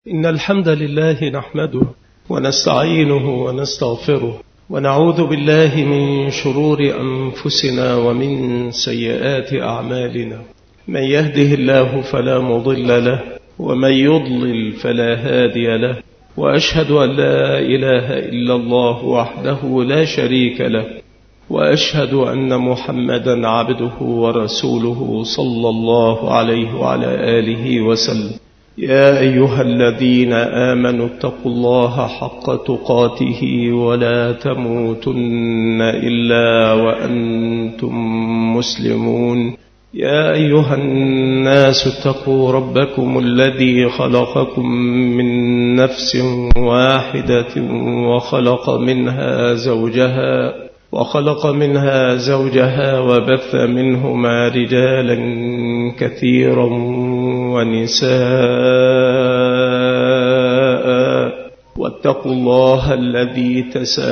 إن الحمد لله نحمده ونستعينه ونستغفره ونعوذ بالله من شرور أنفسنا ومن سيئات أعمالنا. من يهده الله فلا مضل له ومن يضلل فلا هادي له، وأشهد أن لا إله إلا الله وحده لا شريك له، وأشهد أن محمدا عبده ورسوله صلى الله عليه وعلى آله وسلم. يا أيها الذين آمنوا اتقوا الله حق تقاته ولا تموتن إلا وأنتم مسلمون. يا أيها الناس اتقوا ربكم الذي خلقكم من نفس واحدة وخلق منها زوجها وبث منهما رجالا كثيرا ونساء، واتقوا الله الذي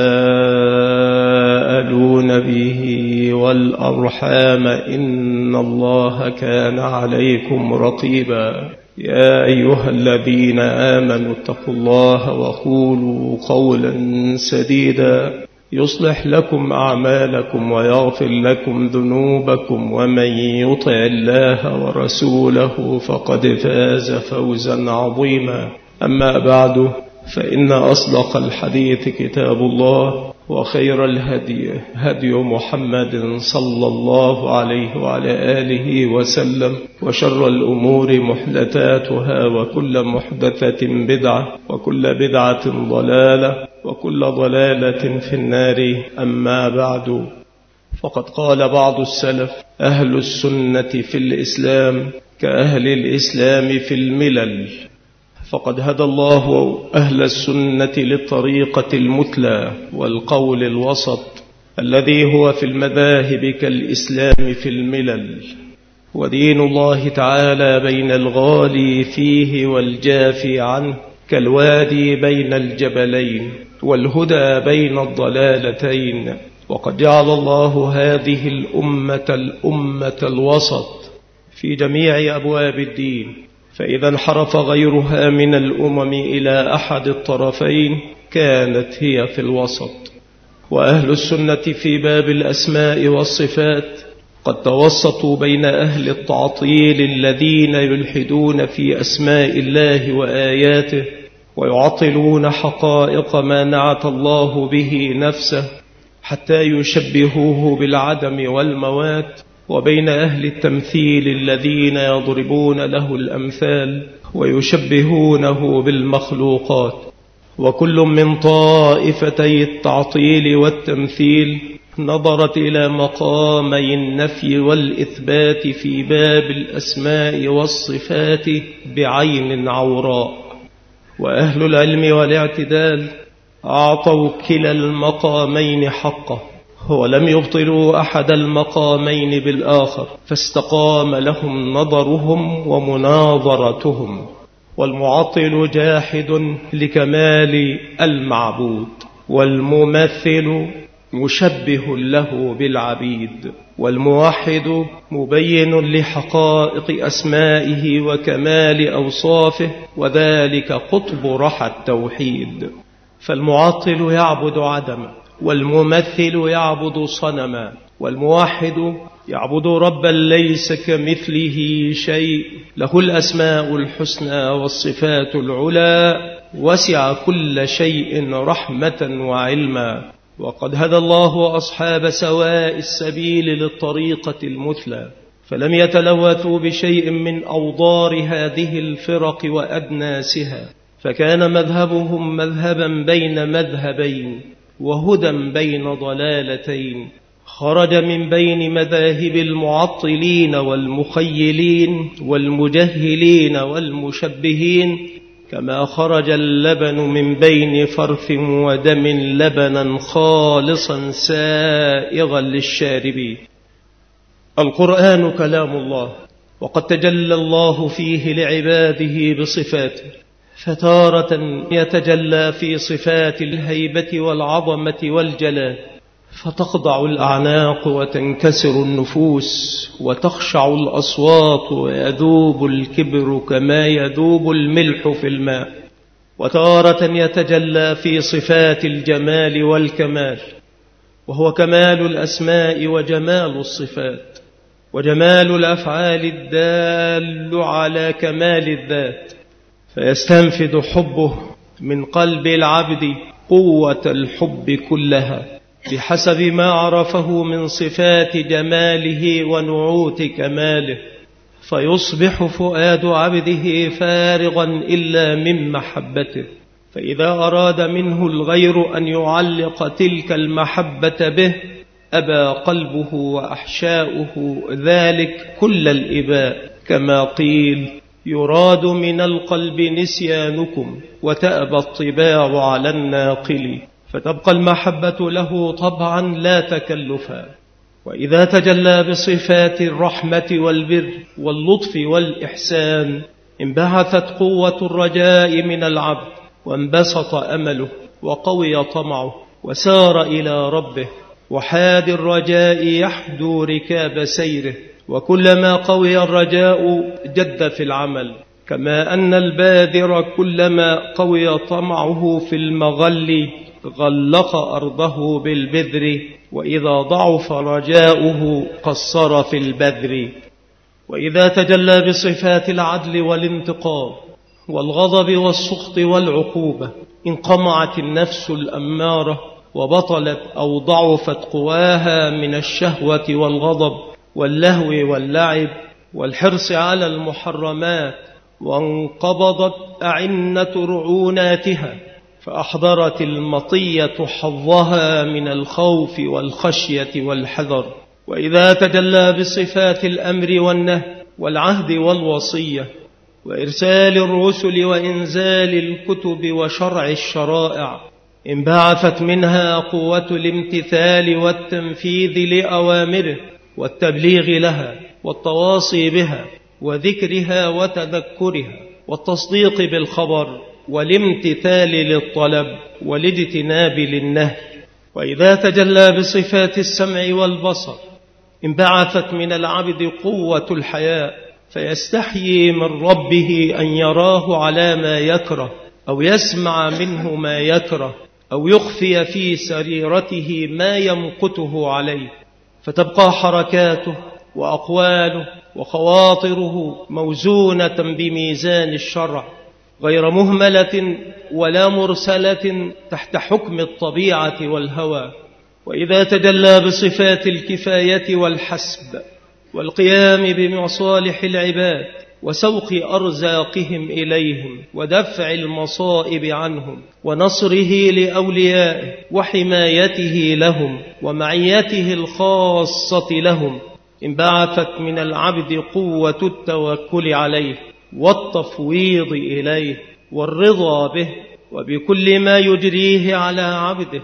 تساءلون به والأرحام إن الله كان عليكم رقيبا. يا أيها الذين آمنوا اتقوا الله وقولوا قولا سديدا يصلح لكم أعمالكم ويغفر لكم ذنوبكم، ومن يطع الله ورسوله فقد فاز فوزا عظيما. أما بعد، فإن أصدق الحديث كتاب الله، وخير الهدي هدي محمد صلى الله عليه وعلى آله وسلم، وشر الأمور محدثاتها، وكل محدثة بدعة، وكل بدعة ضلالة، وكل ضلالة في النار. أما بعد، فقد قال بعض السلف: أهل السنة في الإسلام كأهل الإسلام في الملل. فقد هدى الله أهل السنة للطريقة المثلى والقول الوسط الذي هو في المذاهب كالإسلام في الملل. ودين الله تعالى بين الغالي فيه والجافي عنه، كالوادي بين الجبلين، والهدى بين الضلالتين. وقد جعل الله هذه الأمة الوسط في جميع أبواب الدين، فإذا انحرف غيرها من الأمم إلى أحد الطرفين كانت هي في الوسط. وأهل السنة في باب الأسماء والصفات قد توسطوا بين أهل التعطيل الذين يلحدون في أسماء الله وآياته، ويعطلون حقائق ما نعت الله به نفسه حتى يشبهوه بالعدم والموات، وبين أهل التمثيل الذين يضربون له الأمثال ويشبهونه بالمخلوقات. وكل من طائفتي التعطيل والتمثيل نظرت إلى مقامي النفي والإثبات في باب الأسماء والصفات بعين عوراء. وأهل العلم والاعتدال أعطوا كلا المقامين حقه، ولم يبطلوا أحد المقامين بالآخر، فاستقام لهم نظرهم ومناظرتهم. والمعطل جاحد لكمال المعبود، والممثل مشبه له بالعبيد، والموحد مبين لحقائق أسمائه وكمال أوصافه، وذلك قطب رحى التوحيد. فالمعطل يعبد عدما، والممثل يعبد صنما، والموحد يعبد ربا ليس كمثله شيء، له الأسماء الحسنى والصفات العلى، وسع كل شيء رحمة وعلما. وقد هدى الله أصحاب سواء السبيل للطريقة المثلى، فلم يتلوثوا بشيء من أوضار هذه الفرق وأدناسها، فكان مذهبهم مذهبا بين مذهبين، وهدى بين ضلالتين، خرج من بين مذاهب المعطلين والمخيلين والمجهلين والمشبهين، كما خرج اللبن من بين فرث ودم لبنا خالصا سائغا للشاربين. القرآن كلام الله، وقد تجلى الله فيه لعباده بصفاته، فتارة يتجلى في صفات الهيبة والعظمة والجلال، فتخضع الأعناق وتنكسر النفوس وتخشع الأصوات ويذوب الكبر كما يذوب الملح في الماء. وتارة يتجلى في صفات الجمال والكمال، وهو كمال الأسماء وجمال الصفات وجمال الأفعال الدال على كمال الذات، فيستنفذ حبه من قلب العبد قوة الحب كلها بحسب ما عرفه من صفات جماله ونعوت كماله، فيصبح فؤاد عبده فارغا إلا من محبته. فإذا أراد منه الغير أن يعلق تلك المحبة به أبى قلبه وأحشاؤه ذلك كل الإباء، كما قيل: يراد من القلب نسيانكم وتأبى الطباع على الناقل. فتبقى المحبة له طبعا لا تكلفا. وإذا تجلى بصفات الرحمة والبر واللطف والإحسان انبعثت قوة الرجاء من العبد، وانبسط أمله وقوي طمعه وسار إلى ربه، وحاد الرجاء يحدو ركاب سيره، وكلما قوي الرجاء جد في العمل، كما أن الباذر كلما قوي طمعه في المغل غلق أرضه بالبذر، وإذا ضعف رجاؤه قصر في البذر. وإذا تجلى بصفات العدل والانتقام والغضب والسخط والعقوبة انقمعت النفس الأمارة وبطلت أو ضعفت قواها من الشهوة والغضب واللهو واللعب والحرص على المحرمات، وانقبضت أعنة رعوناتها، فأحضرت المطية حظها من الخوف والخشية والحذر. وإذا تجلى بصفات الأمر والنهي والعهد والوصية وإرسال الرسل وإنزال الكتب وشرع الشرائع انبعثت منها قوة الامتثال والتنفيذ لأوامره والتبليغ لها والتواصي بها وذكرها وتذكرها والتصديق بالخبر والامتثال للطلب والاجتناب للنهي. وإذا تجلى بصفات السمع والبصر انبعثت من العبد قوة الحياء، فيستحيي من ربه أن يراه على ما يكره أو يسمع منه ما يكره أو يخفي في سريرته ما يمقته عليه، فتبقى حركاته وأقواله وخواطره موزونة بميزان الشرع غير مهملة ولا مرسلة تحت حكم الطبيعة والهوى. وإذا تجلى بصفات الكفاية والحسب والقيام بمصالح العباد وسوق أرزاقهم إليهم ودفع المصائب عنهم ونصره لأوليائه وحمايته لهم ومعيته الخاصة لهم انبعثت من العبد قوة التوكل عليه والتفويض إليه والرضا به وبكل ما يجريه على عبده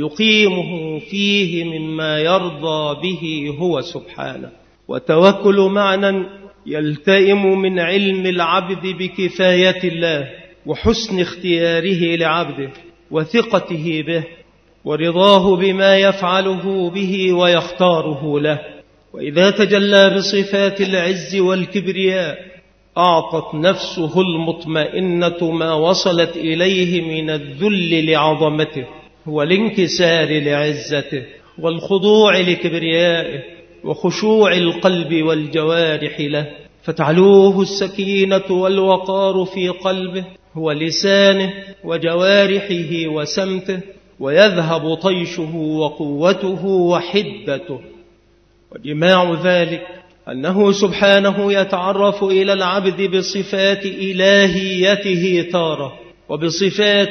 ويقيمه فيه مما يرضى به هو سبحانه. والتوكل معنى يلتئم من علم العبد بكفاية الله وحسن اختياره لعبده وثقته به ورضاه بما يفعله به ويختاره له. وإذا تجلى بصفات العز والكبرياء أعطت نفسه المطمئنة ما وصلت إليه من الذل لعظمته والانكسار لعزته والخضوع لكبريائه وخشوع القلب والجوارح له، فتعلوه السكينة والوقار في قلبه ولسانه وجوارحه وسمته، ويذهب طيشه وقوته وحدته. وجماع ذلك أنه سبحانه يتعرف إلى العبد بصفات إلهيته تارة وبصفات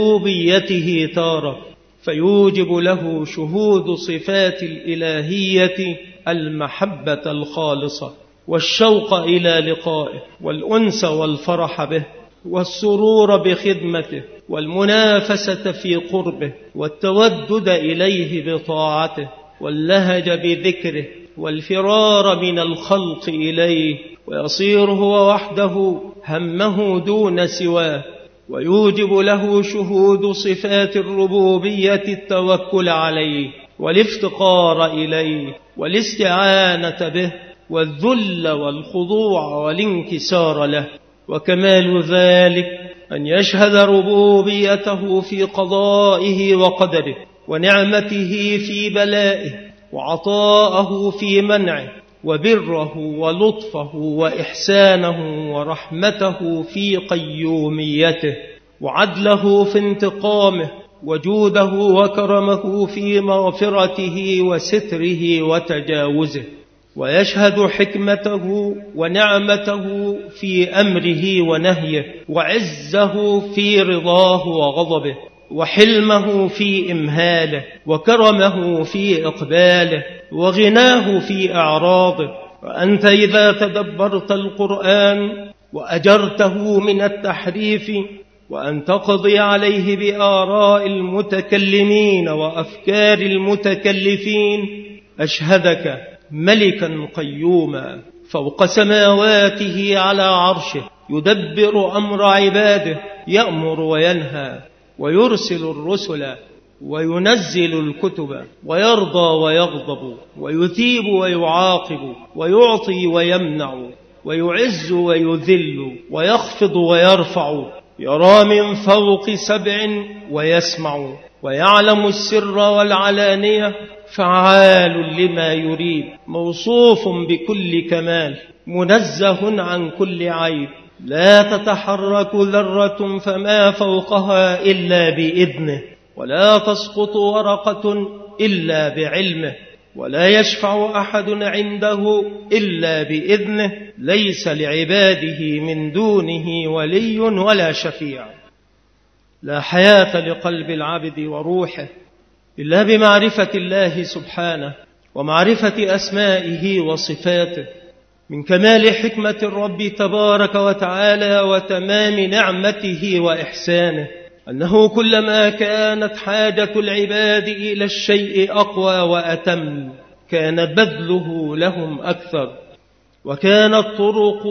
ربوبيته تارة، فيوجب له شهود صفات الإلهية المحبة الخالصة والشوق إلى لقائه والأنس والفرح به والسرور بخدمته والمنافسة في قربه والتودد إليه بطاعته واللهج بذكره والفرار من الخلق إليه، ويصير هو وحده همه دون سواه. ويوجب له شهود صفات الربوبية التوكل عليه والافتقار إليه والاستعانة به والذل والخضوع والانكسار له. وكمال ذلك أن يشهد ربوبيته في قضائه وقدره، ونعمته في بلائه، وعطاءه في منعه، وبره ولطفه وإحسانه ورحمته في قيوميته، وعدله في انتقامه، وجوده وكرمه في مغفرته وستره وتجاوزه. ويشهد حكمته ونعمته في أمره ونهيه، وعزه في رضاه وغضبه، وحلمه في إمهاله، وكرمه في إقباله، وغناه في أعراضه. وأنت إذا تدبرت القرآن وأجرته من التحريف وأن تقضي عليه بآراء المتكلمين وأفكار المتكلفين، أشهدك ملكا قيوما فوق سماواته على عرشه، يدبر أمر عباده، يأمر وينهى، ويرسل الرسل، وينزل الكتب، ويرضى ويغضب، ويثيب ويعاقب، ويعطي ويمنع، ويعز ويذل، ويخفض ويرفع، يرى من فوق 7 ويسمع، ويعلم السر والعلانية، فعال لما يريد، موصوف بكل كمال، منزه عن كل عيب، لا تتحرك ذرة فما فوقها إلا بإذنه، ولا تسقط ورقة إلا بعلمه، ولا يشفع أحد عنده إلا بإذنه، ليس لعباده من دونه ولي ولا شفيع. لا حياة لقلب العبد وروحه إلا بمعرفة الله سبحانه ومعرفة أسمائه وصفاته. من كمال حكمة الرب تبارك وتعالى وتمام نعمته وإحسانه أنه كلما كانت حاجة العباد إلى الشيء أقوى وأتم كان بذله لهم أكثر، وكانت طرق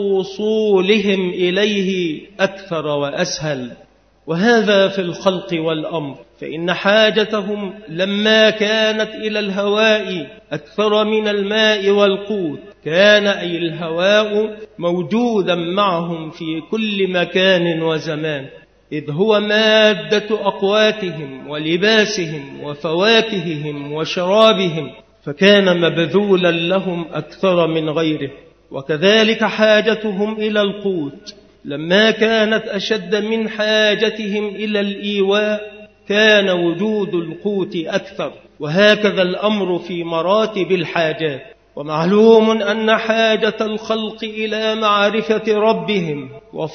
وصولهم إليه أكثر وأسهل. وهذا في الخلق والأمر، فإن حاجتهم لما كانت إلى الهواء أكثر من الماء والقوت كان أي الهواء موجودا معهم في كل مكان وزمان، إذ هو مادة أقواتهم ولباسهم وفواكههم وشرابهم، فكان مبذولا لهم أكثر من غيره. وكذلك حاجتهم إلى القوت لما كانت أشد من حاجتهم إلى الإيواء كان وجود القوت أكثر. وهكذا الأمر في مراتب الحاجات. ومعلوم أن حاجة الخلق إلى معرفة ربهم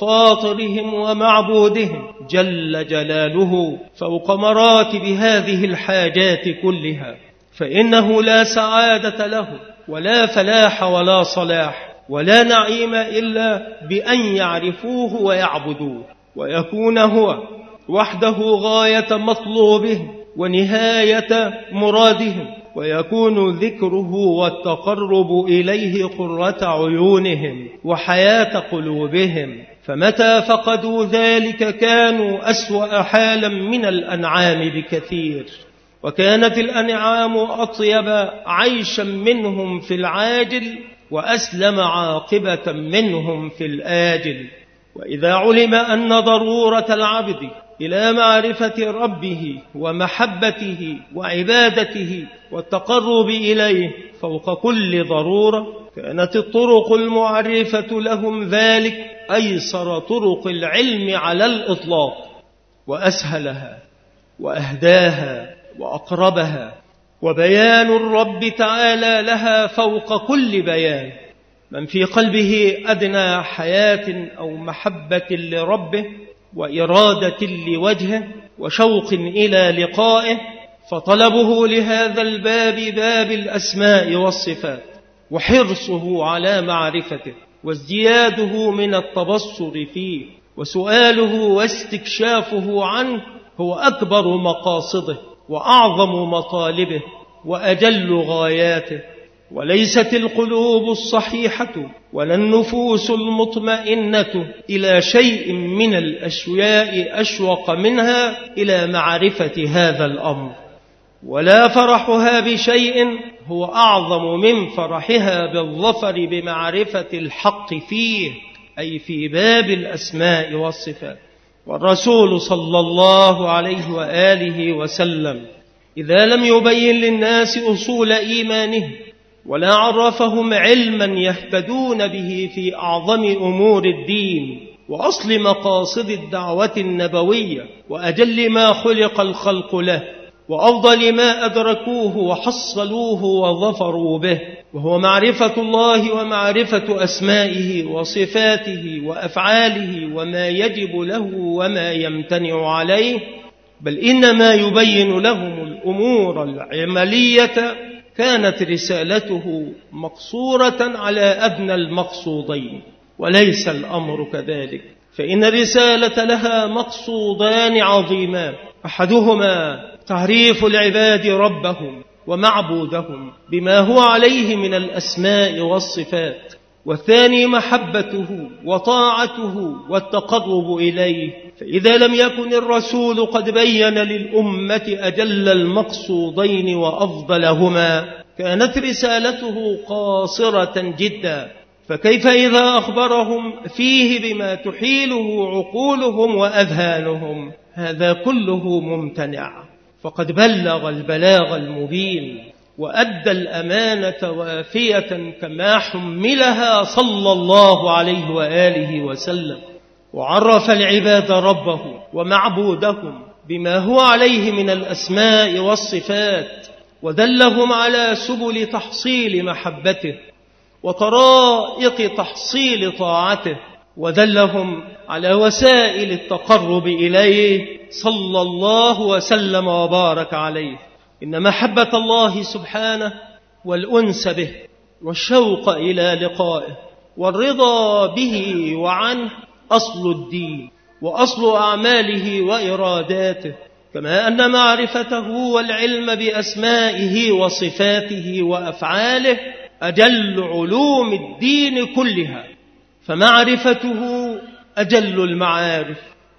وفاطرهم ومعبودهم جل جلاله فوق مراتب هذه الحاجات كلها، فإنه لا سعادة له ولا فلاح ولا صلاح ولا نعيم إلا بأن يعرفوه ويعبدوه، ويكون هو وحده غاية مطلوبهم ونهاية مرادهم، ويكون ذكره والتقرب إليه قرة عيونهم وحياة قلوبهم. فمتى فقدوا ذلك كانوا أسوأ حالا من الأنعام بكثير، وكانت الأنعام أطيب عيشا منهم في العاجل وأسلم عاقبة منهم في الآجل. وإذا علم أن ضرورة العبد إلى معرفة ربه ومحبته وعبادته والتقرب إليه فوق كل ضرورة، كانت الطرق المعرفة لهم ذلك أيسر طرق العلم على الإطلاق، وأسهلها وأهداها وأقربها، وبيان الرب تعالى لها فوق كل بيان. من في قلبه أدنى حياة أو محبة لربه وإرادة لوجهه وشوق إلى لقائه، فطلبه لهذا الباب باب الأسماء والصفات، وحرصه على معرفته، وازدياده من التبصر فيه، وسؤاله واستكشافه عنه هو أكبر مقاصده وأعظم مطالبه وأجل غاياته. وليست القلوب الصحيحة ولا النفوس المطمئنة إلى شيء من الأشياء أشوق منها إلى معرفة هذا الأمر. ولا فرحها بشيء هو أعظم من فرحها بالظفر بمعرفة الحق فيه، أي في باب الأسماء والصفات. والرسول صلى الله عليه وآله وسلم إذا لم يبين للناس أصول إيمانه ولا عرفهم علما يهتدون به في أعظم أمور الدين وأصل مقاصد الدعوة النبوية وأجل ما خلق الخلق له وأفضل ما أدركوه وحصلوه وظفروا به، وهو معرفة الله ومعرفة أسمائه وصفاته وأفعاله وما يجب له وما يمتنع عليه، بل إنما يبين لهم الأمور العملية، كانت رسالته مقصورة على أدنى المقصودين. وليس الأمر كذلك، فإن الرسالة لها مقصودان عظيمان، أحدهما تعريف العباد ربهم ومعبودهم بما هو عليه من الأسماء والصفات، والثاني محبته وطاعته والتقرب إليه. فإذا لم يكن الرسول قد بين للأمة أجل المقصودين وأفضلهما كانت رسالته قاصرة جدا، فكيف إذا أخبرهم فيه بما تحيله عقولهم وأذهانهم؟ هذا كله ممتنع، فقد بلغ البلاغ المبين وأدى الأمانة وافية كما حملها صلى الله عليه وآله وسلم، وعرف العباد ربه ومعبودهم بما هو عليه من الأسماء والصفات، ودلهم على سبل تحصيل محبته وطرائق تحصيل طاعته، ودلهم على وسائل التقرب إليه صلى الله وسلم وبارك عليه. إن محبة الله سبحانه والأنس به والشوق إلى لقائه والرضا به وعنه أصل الدين وأصل أعماله وإراداته، كما أن معرفته والعلم بأسمائه وصفاته وأفعاله أجل علوم الدين كلها، فمعرفته أجل المعارف،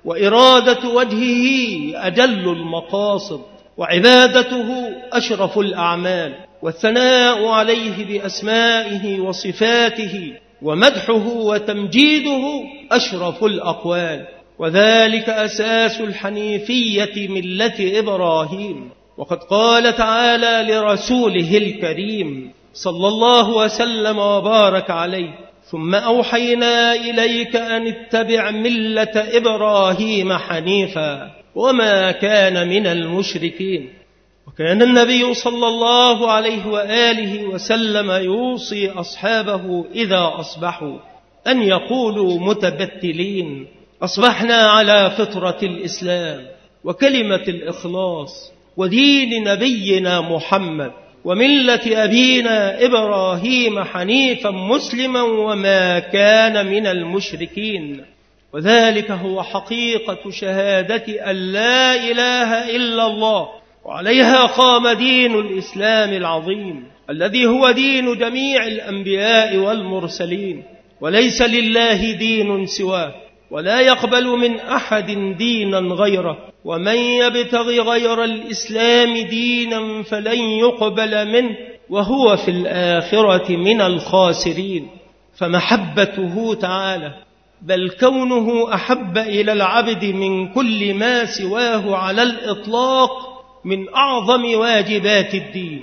وإرادة وجهه أجل المقاصد، وعبادته أشرف الأعمال، والثناء عليه بأسمائه وصفاته ومدحه وتمجيده أشرف الأقوال، وذلك أساس الحنيفية ملة إبراهيم. وقد قال تعالى لرسوله الكريم صلى الله وسلم وبارك عليه: ثم أوحينا إليك أن اتبع ملة إبراهيم حنيفا وما كان من المشركين. وكان النبي صلى الله عليه وآله وسلم يوصي أصحابه إذا أصبحوا أن يقولوا متبتلين: أصبحنا على فطرة الإسلام وكلمة الإخلاص ودين نبينا محمد وملة أبينا إبراهيم حنيفا مسلما وما كان من المشركين. وذلك هو حقيقة شهادة أن لا إله إلا الله، وعليها قام دين الإسلام العظيم الذي هو دين جميع الأنبياء والمرسلين، وليس لله دين سواه، ولا يقبل من أحد دينا غيره، ومن يبتغ غير الإسلام دينا فلن يقبل منه وهو في الآخرة من الخاسرين. فمحبته تعالى بل كونه أحب إلى العبد من كل ما سواه على الإطلاق من أعظم واجبات الدين،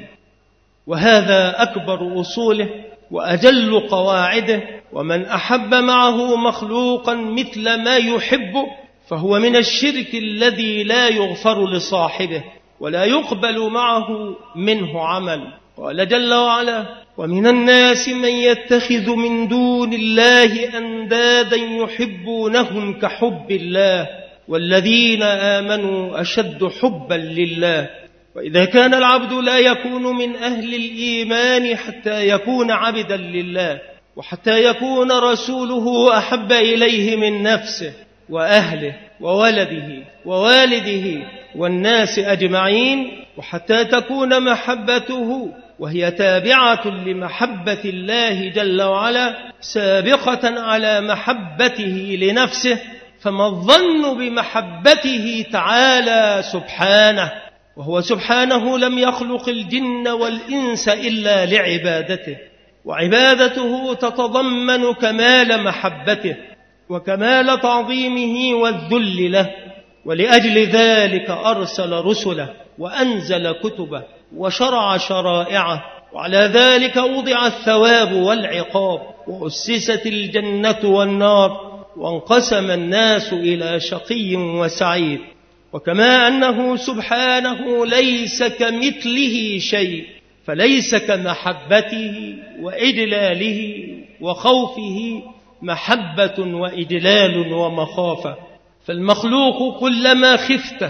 وهذا أكبر أصوله وأجل قواعده. ومن أحب معه مخلوقا مثل ما يحبه فهو من الشرك الذي لا يغفر لصاحبه ولا يقبل معه منه عمل. قال جل وعلا: ومن الناس من يتخذ من دون الله أندادا يحبونهم كحب الله والذين آمنوا أشد حبا لله. وإذا كان العبد لا يكون من أهل الإيمان حتى يكون عبدا لله، وحتى يكون رسوله أحب إليه من نفسه وأهله وولده ووالده والناس أجمعين، وحتى تكون محبته وهي تابعة لمحبة الله جل وعلا سابقة على محبته لنفسه، فما الظن بمحبته تعالى سبحانه وهو سبحانه لم يخلق الجن والإنس إلا لعبادته، وعبادته تتضمن كمال محبته وكمال تعظيمه والذل له، ولأجل ذلك أرسل رسله وأنزل كتبه وشرع شرائعه، وعلى ذلك وضع الثواب والعقاب، وأسست الجنة والنار، وانقسم الناس إلى شقي وسعيد. وكما أنه سبحانه ليس كمثله شيء، فليس كمحبته وإجلاله وخوفه محبة وإجلال ومخافة. فالمخلوق كلما خفته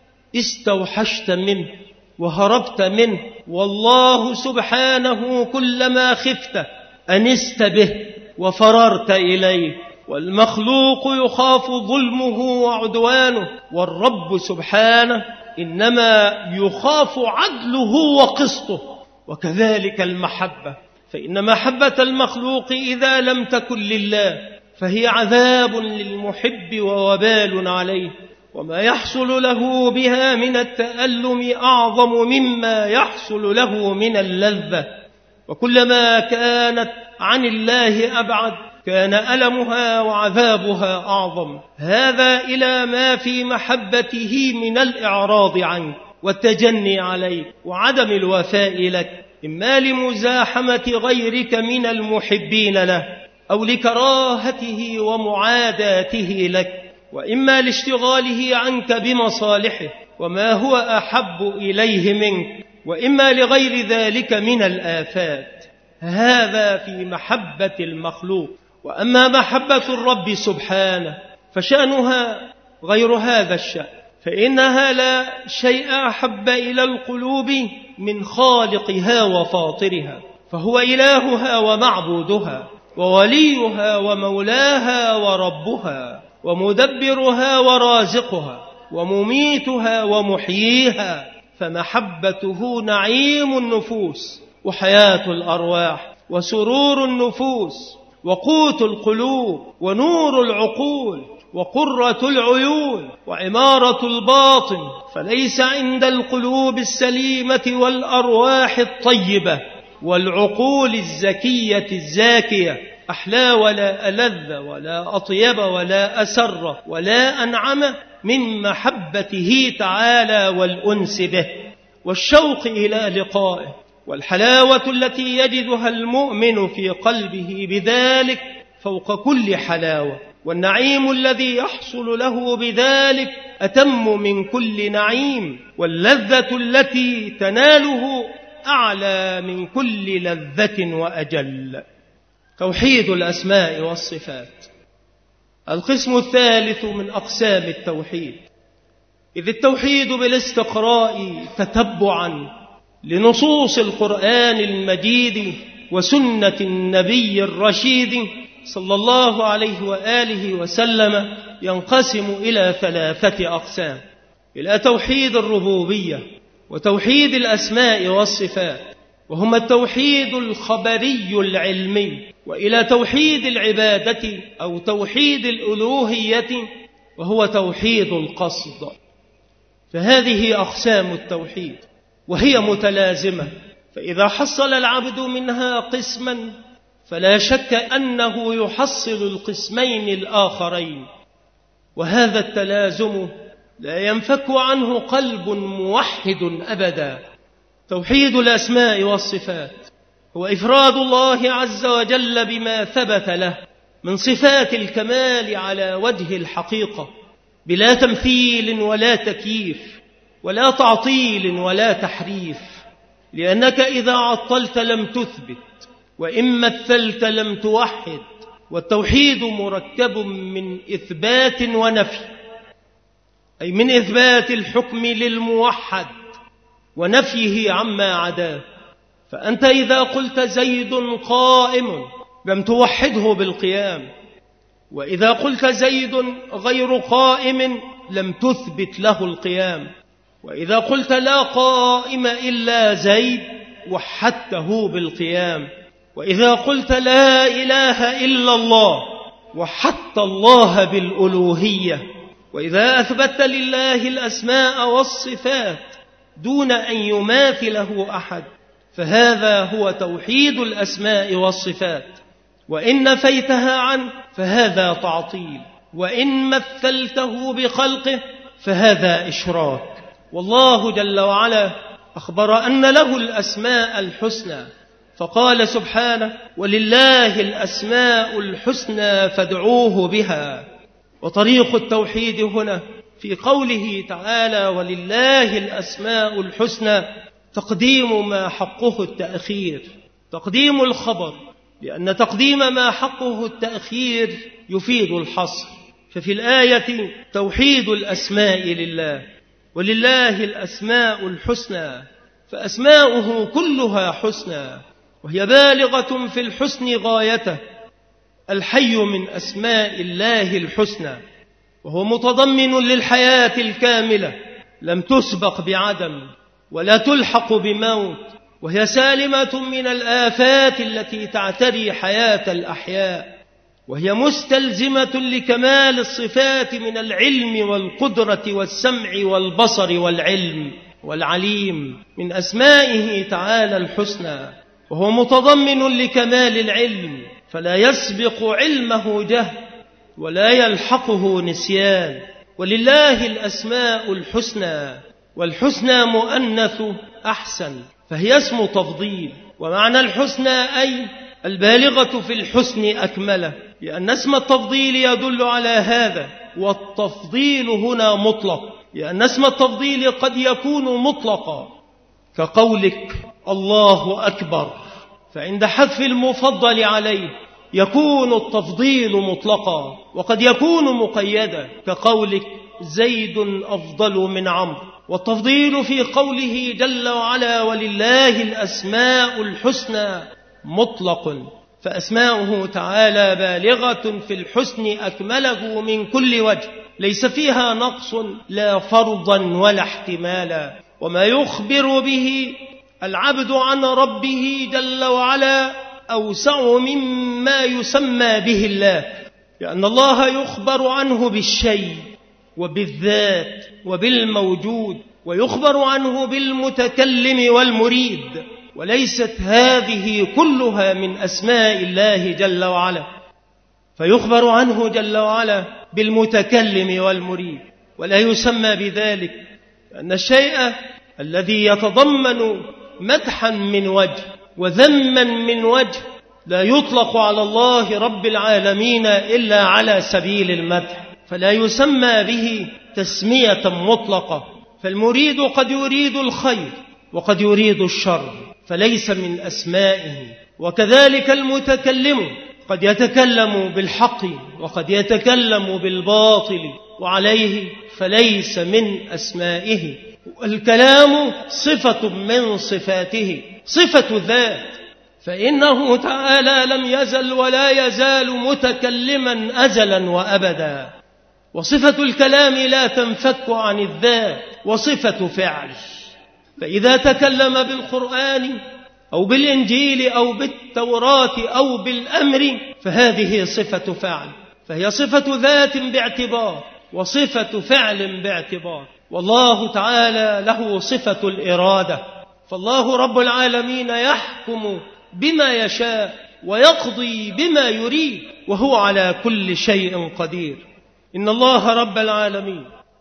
استوحشت منه وهربت منه، والله سبحانه كلما خفته أنست به وفررت إليه. والمخلوق يخاف ظلمه وعدوانه، والرب سبحانه إنما يخاف عدله وقسطه. وكذلك المحبة، فإن محبة المخلوق إذا لم تكن لله فهي عذاب للمحب ووبال عليه، وما يحصل له بها من التألم أعظم مما يحصل له من اللذة. وكلما كانت عن الله أبعد كان ألمها وعذابها أعظم. هذا إلى ما في محبته من الإعراض عنك والتجني عليك وعدم الوفاء لك، إما لمزاحمة غيرك من المحبين له أو لكراهته ومعاداته لك، وإما لاشتغاله عنك بمصالحه وما هو أحب إليه منك، وإما لغير ذلك من الآفات. هذا في محبة المخلوق. وأما محبة الرب سبحانه فشأنها غير هذا الشأن، فإنها لا شيء أحب إلى القلوب من خالقها وفاطرها، فهو إلهها ومعبودها ووليها ومولاها وربها ومدبرها ورازقها ومميتها ومحييها. فمحبته نعيم النفوس وحياة الأرواح وسرور النفوس وقوت القلوب ونور العقول وقرة العيون وعمارة الباطن. فليس عند القلوب السليمة والأرواح الطيبة والعقول الزكية الزاكية أحلى ولا ألذ ولا أطيب ولا أسر ولا أنعم من محبته تعالى والأنس به والشوق إلى لقائه، والحلاوة التي يجدها المؤمن في قلبه بذلك فوق كل حلاوة، والنعيم الذي يحصل له بذلك أتم من كل نعيم، واللذة التي تناله أعلى من كل لذة وأجل. توحيد الأسماء والصفات القسم الثالث من أقسام التوحيد، إذ التوحيد بالاستقراء تتبعا لنصوص القرآن المجيد وسنة النبي الرشيد صلى الله عليه وآله وسلم ينقسم إلى 3 أقسام: إلى توحيد الربوبية وتوحيد الأسماء والصفات وهما التوحيد الخبري العلمي، وإلى توحيد العبادة أو توحيد الألوهية وهو توحيد القصد. فهذه أقسام التوحيد وهي متلازمة، فإذا حصل العبد منها قسما فلا شك أنه يحصل القسمين الآخرين، وهذا التلازم لا ينفك عنه قلب موحد أبدا. توحيد الأسماء والصفات هو إفراد الله عز وجل بما ثبت له من صفات الكمال على وجه الحقيقة، بلا تمثيل ولا تكييف ولا تعطيل ولا تحريف، لأنك إذا عطلت لم تثبت، وإن مثلت لم توحد. والتوحيد مركب من إثبات ونفي، أي من إثبات الحكم للموحد ونفيه عما عداه. فأنت إذا قلت زيد قائم لم توحده بالقيام، وإذا قلت زيد غير قائم لم تثبت له القيام، وإذا قلت لا قائم إلا زيد وحدته بالقيام، وإذا قلت لا إله إلا الله وحدت الله بالألوهية. وإذا أثبت لله الأسماء والصفات دون أن يماثله أحد، فهذا هو توحيد الأسماء والصفات. وإن نفيتها عنه فهذا تعطيل، وإن مثلته بخلقه فهذا إشراك. والله جل وعلا أخبر أن له الأسماء الحسنى، فقال سبحانه: ولله الأسماء الحسنى فادعوه بها. وطريق التوحيد هنا في قوله تعالى: ولله الأسماء الحسنى، تقديم ما حقه التأخير، تقديم الخبر، لأن تقديم ما حقه التأخير يفيد الحصر. ففي الآية توحيد الأسماء لله، ولله الأسماء الحسنى، فأسماؤه كلها حسنى، وهي بالغة في الحسن غايته. الحي من أسماء الله الحسنى، وهو متضمن للحياة الكاملة، لم تسبق بعدم ولا تلحق بموت، وهي سالمة من الآفات التي تعتري حياة الأحياء، وهي مستلزمة لكمال الصفات من العلم والقدرة والسمع والبصر والعلم والعليم من أسمائه تعالى الحسنى، وهو متضمن لكمال العلم، فلا يسبق علمه جهل ولا يلحقه نسيان. ولله الأسماء الحسنى، والحسنى مؤنث أحسن، فهي اسم تفضيل، ومعنى الحسنى أي البالغة في الحسن أكمله، لأن اسم التفضيل يدل على هذا. والتفضيل هنا مطلق، لأن اسم التفضيل قد يكون مطلقا، كقولك الله أكبر، فعند حذف المفضل عليه يكون التفضيل مطلقا، وقد يكون مقيدا، كقولك زيد أفضل من عمرو. والتفضيل في قوله جل وعلا: ولله الأسماء الحسنى مطلق، فأسماؤه تعالى بالغة في الحسن أكمله من كل وجه، ليس فيها نقص لا فرضا ولا احتمالا. وما يخبر به العبد عن ربه جل وعلا أوسع مما يسمى به الله، لأن الله يخبر عنه بالشيء وبالذات وبالموجود، ويخبر عنه بالمتكلم والمريد، وليست هذه كلها من أسماء الله جل وعلا، فيخبر عنه جل وعلا بالمتكلم والمريد، ولا يسمى بذلك، لأن الشيء الذي يتضمن مدحا من وجه وذما من وجه لا يطلق على الله رب العالمين إلا على سبيل المدح، فلا يسمى به تسمية مطلقة. فالمريد قد يريد الخير وقد يريد الشر، فليس من أسمائه. وكذلك المتكلم قد يتكلم بالحق وقد يتكلم بالباطل، وعليه فليس من أسمائه. الكلام صفة من صفاته، صفة ذات، فإنه تعالى لم يزل ولا يزال متكلما أزلا وأبدا. وصفة الكلام لا تنفك عن الذات، وصفة فعل، فإذا تكلم بالقرآن أو بالإنجيل أو بالتوراة أو بالأمر فهذه صفة فعل، فهي صفة ذات باعتبار وصفة فعل باعتبار. والله تعالى له صفة الإرادة، فالله رب العالمين يحكم بما يشاء ويقضي بما يريد، وهو على كل شيء قدير. إن الله رب العالمين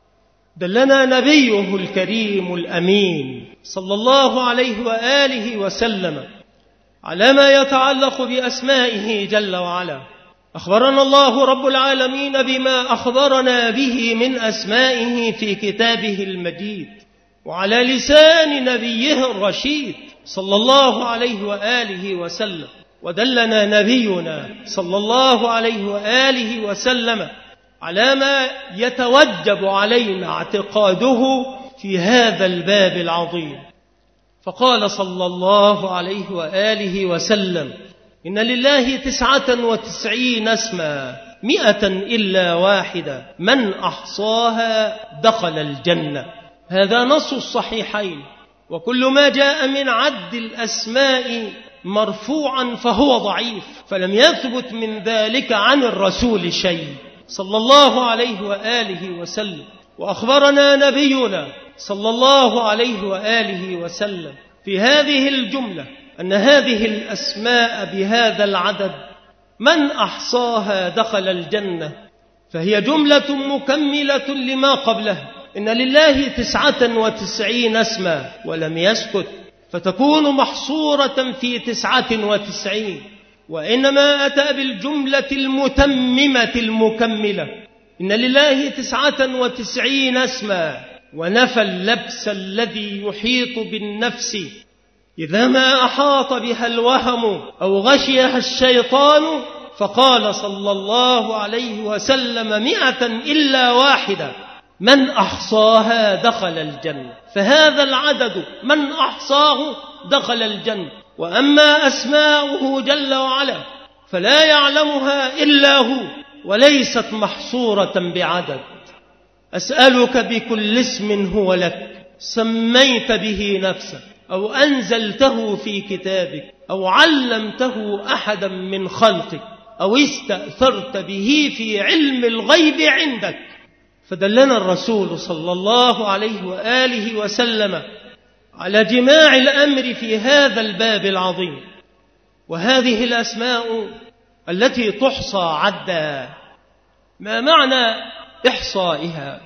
دلنا نبيه الكريم الأمين صلى الله عليه وآله وسلم على ما يتعلق بأسمائه جل وعلا. أخبرنا الله رب العالمين بما أخبرنا به من أسمائه في كتابه المجيد وعلى لسان نبيه الرشيد صلى الله عليه وآله وسلم. ودلنا نبينا صلى الله عليه وآله وسلم على ما يتوجب علينا اعتقاده في هذا الباب العظيم، فقال صلى الله عليه وآله وسلم: إن لله 99 اسما 100 إلا واحدة، من أحصاها دخل الجنة. هذا نص الصحيحين، وكل ما جاء من عد الأسماء مرفوعا فهو ضعيف، فلم يثبت من ذلك عن الرسول شيء صلى الله عليه وآله وسلم. وأخبرنا نبينا صلى الله عليه وآله وسلم في هذه الجملة أن هذه الأسماء بهذا العدد من أحصاها دخل الجنة، فهي جملة مكملة لما قبلها. إن لله 99 اسما ولم يسكت، فتكون محصورة في 99، وإنما أتى بالجملة المتممة المكملة. إن لله 99 اسما، ونفى اللبس الذي يحيط بالنفس إذا ما أحاط بها الوهم أو غشيها الشيطان، فقال صلى الله عليه وسلم 100 إلا واحدة من أحصاها دخل الجنة. فهذا العدد من أحصاه دخل الجنة. وأما أسماؤه جل وعلا فلا يعلمها إلا هو، وليست محصورة بعدد. أسألك بكل اسم هو لك سميت به نفسك أو أنزلته في كتابك أو علمته أحدا من خلقك أو استأثرت به في علم الغيب عندك. فدلنا الرسول صلى الله عليه وآله وسلم على جماع الأمر في هذا الباب العظيم. وهذه الأسماء التي تحصى عدا، ما معنى إحصائها؟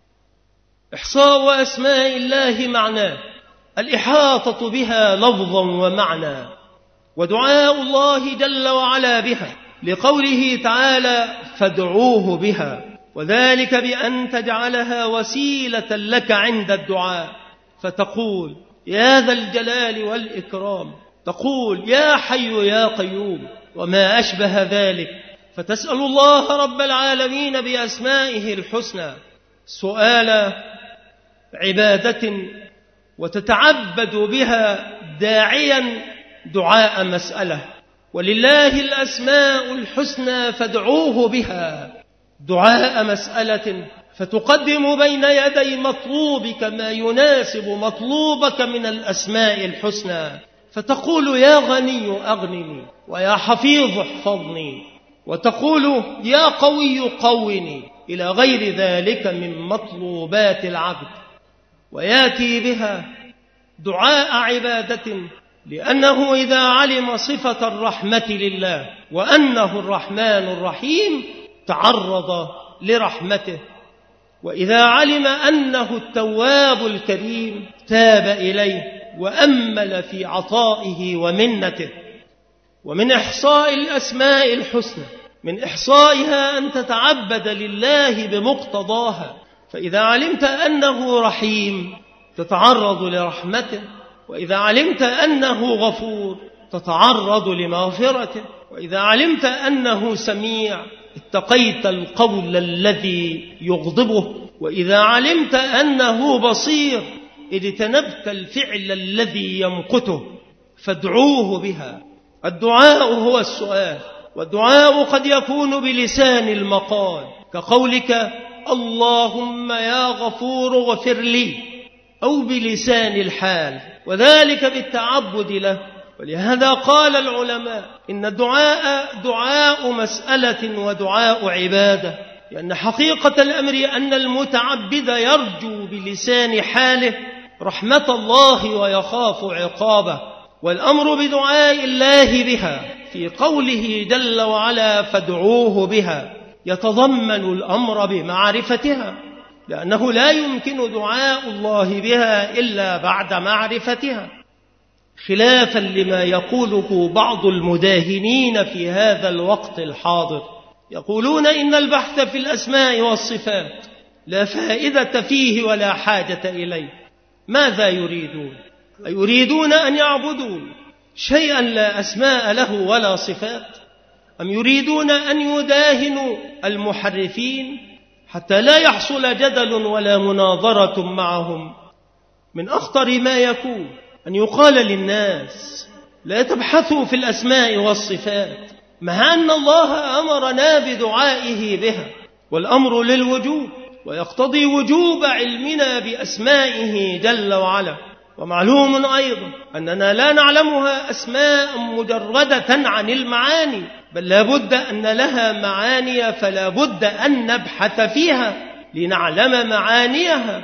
إحصاء أسماء الله معناه الإحاطة بها لفظا ومعنى، ودعاء الله جل وعلا بها، لقوله تعالى فادعوه بها، وذلك بأن تجعلها وسيلة لك عند الدعاء، فتقول يا ذا الجلال والإكرام، تقول يا حي يا قيوم وما أشبه ذلك. فتسأل الله رب العالمين بأسمائه الحسنى سؤال عبادة، وتتعبد بها داعيا دعاء مسألة. ولله الأسماء الحسنى فادعوه بها دعاء مسألة، فتقدم بين يدي مطلوبك ما يناسب مطلوبك من الأسماء الحسنى، فتقول يا غني أغنني، ويا حفيظ احفظني، وتقول يا قوي قوني، إلى غير ذلك من مطلوبات العبد. وياتي بها دعاء عبادة، لأنه إذا علم صفة الرحمة لله وأنه الرحمن الرحيم تعرض لرحمته، وإذا علم أنه التواب الكريم تاب إليه وأمل في عطائه ومنته. ومن إحصاء الأسماء الحسنى، من إحصائها أن تتعبد لله بمقتضاها، فإذا علمت أنه رحيم تتعرض لرحمته، وإذا علمت أنه غفور تتعرض لمغفرته، وإذا علمت أنه سميع اتقيت القول الذي يغضبه، وإذا علمت أنه بصير اجتنبت الفعل الذي يمقته. فادعوه بها. الدعاء هو السؤال، والدعاء قد يكون بلسان المقال كقولك اللهم يا غفور غفر لي، أو بلسان الحال، وذلك بالتعبد له. ولهذا قال العلماء إن الدعاء دعاء مسألة ودعاء عبادة، لأن حقيقة الأمر أن المتعبد يرجو بلسان حاله رحمة الله ويخاف عقابه. والأمر بدعاء الله بها في قوله جل وعلا فادعوه بها يتضمن الأمر بمعرفتها، لأنه لا يمكن دعاء الله بها إلا بعد معرفتها، خلافا لما يقوله بعض المداهنين في هذا الوقت الحاضر. يقولون إن البحث في الأسماء والصفات لا فائدة فيه ولا حاجة إليه. ماذا يريدون؟ يريدون أن يعبدوا شيئا لا أسماء له ولا صفات، أم يريدون أن يداهنوا المحرفين حتى لا يحصل جدل ولا مناظرة معهم؟ من أخطر ما يكون أن يقال للناس لا تبحثوا في الأسماء والصفات، مع أن الله أمرنا بدعائه بها، والأمر للوجوب، ويقتضي وجوب علمنا بأسمائه جل وعلا. ومعلوم أيضا أننا لا نعلمها أسماء مجردة عن المعاني، بل لا بد أن لها معاني، فلا بد أن نبحث فيها لنعلم معانيها،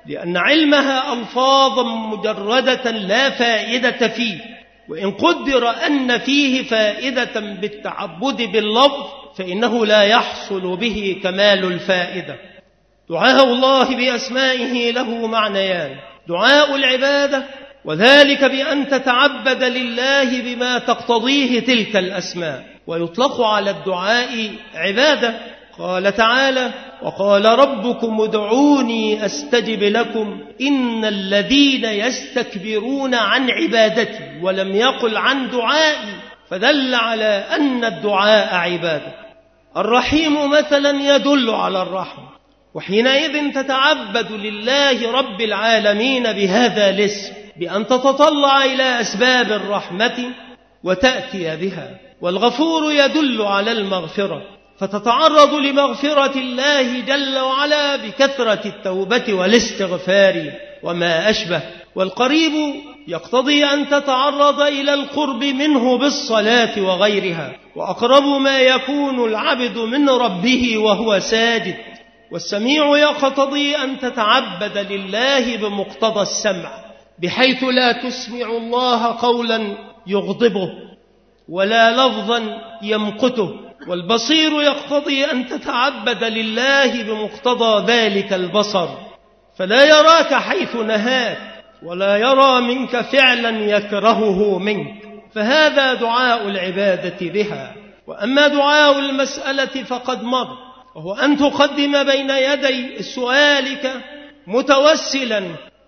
لأن علمها ألفاظا مجردة لا فائدة فيه، وإن قدر أن فيه فائدة بالتعبد باللفظ فإنه لا يحصل به كمال الفائدة. دعاء الله بأسمائه له معنيان: دعاء العبادة، وذلك بأن تتعبد لله بما تقتضيه تلك الأسماء، ويطلق على الدعاء عبادة. قال تعالى: وقال ربكم ادعوني أستجب لكم إن الذين يستكبرون عن عبادتي، ولم يقل عن دعائي، فدل على أن الدعاء عبادة. الرحيم مثلا يدل على الرحمة، وحينئذ تتعبد لله رب العالمين بهذا الاسم بأن تتطلع إلى أسباب الرحمة وتأتي بها. والغفور يدل على المغفرة، فتتعرض لمغفرة الله جل وعلا بكثرة التوبة والاستغفار وما أشبه. والقريب يقتضي أن تتعرض إلى القرب منه بالصلاة وغيرها، وأقرب ما يكون العبد من ربه وهو ساجد. والسميع يقتضي أن تتعبد لله بمقتضى السمع، بحيث لا تسمع الله قولا يغضبه ولا لفظا يمقته. والبصير يقتضي أن تتعبد لله بمقتضى ذلك البصر، فلا يراك حيث نهاك ولا يرى منك فعلا يكرهه منك، فهذا دعاء العبادة بها. وأما دعاء المسألة فقد مر، وهو أن تقدم بين يدي سؤالك متوسلا